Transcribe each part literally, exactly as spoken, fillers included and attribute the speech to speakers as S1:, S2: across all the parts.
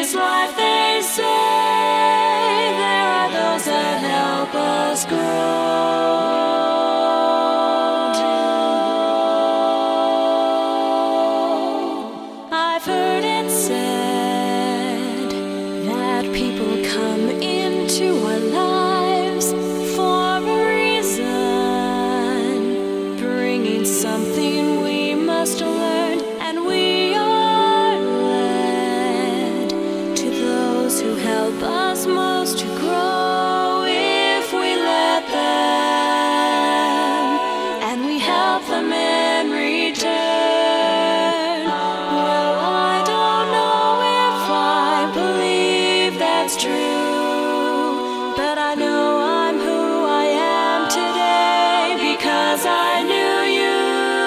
S1: this life, they say, there are those that help us grow. I've heard it said that people come into our lives for a reason, bringing something we must learn, and we are led to those who help us most to grow if we let them, and we help them in return. Well, I don't know if I believe that's true, but I know I'm who I am today because I knew you.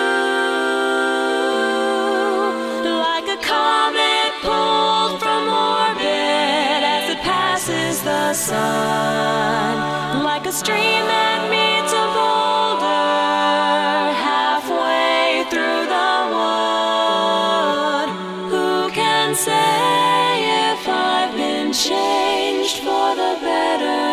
S1: Like a comet pulled from orbit as it passes the sun, like a stream that meets a boulder halfway through the wood. Who can say if I've been changed for the better?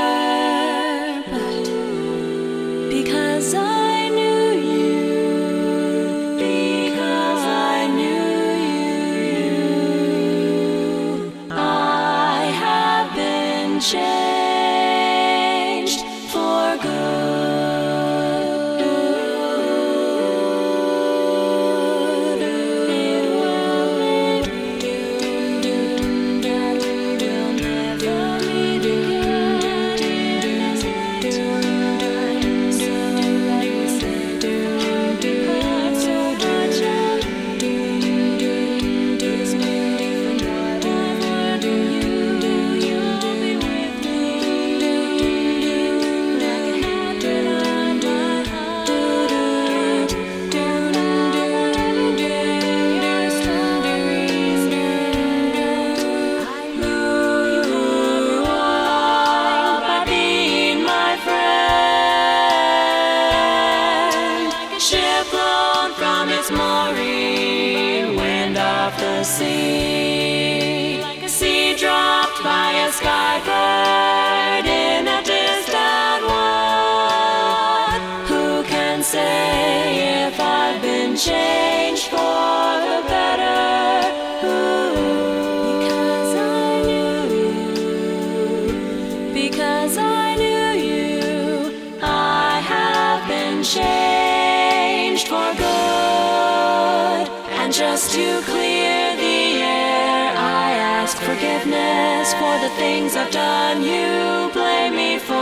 S1: But because I knew you, because I knew you, I have been changed for mooring, wind off the sea, like a sea dropped by a skybird in a distant wood. Who can say if I've been changed for the better? Ooh, because I knew you, because I knew you, I have been changed for good. And just to clear the air, I ask forgiveness for the things I've done you blame me for.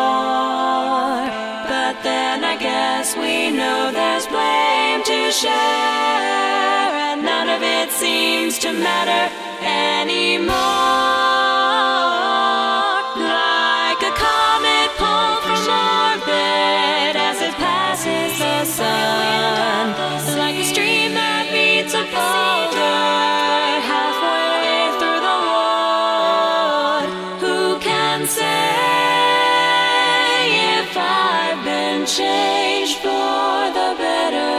S1: But then I guess we know there's blame to share, and none of it seems to matter anymore. Like a comet pulled from orbit as it passes the sun, like a stream that meets a boulder halfway through the wood. Who can say if I've been changed for the better?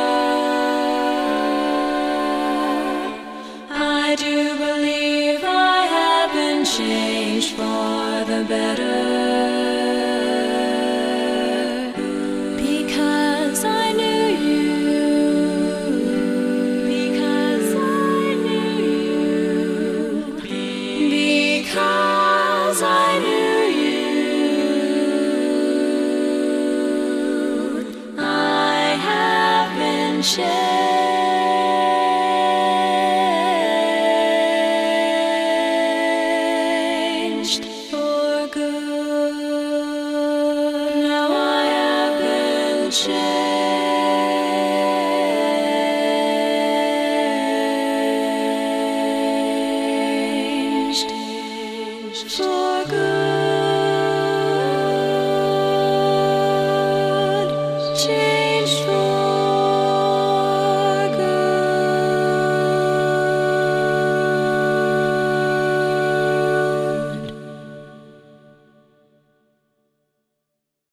S1: I do believe I have been changed for the better. Because I knew you, because I knew you, because I knew you, I have been changed for good. Now I have been changed.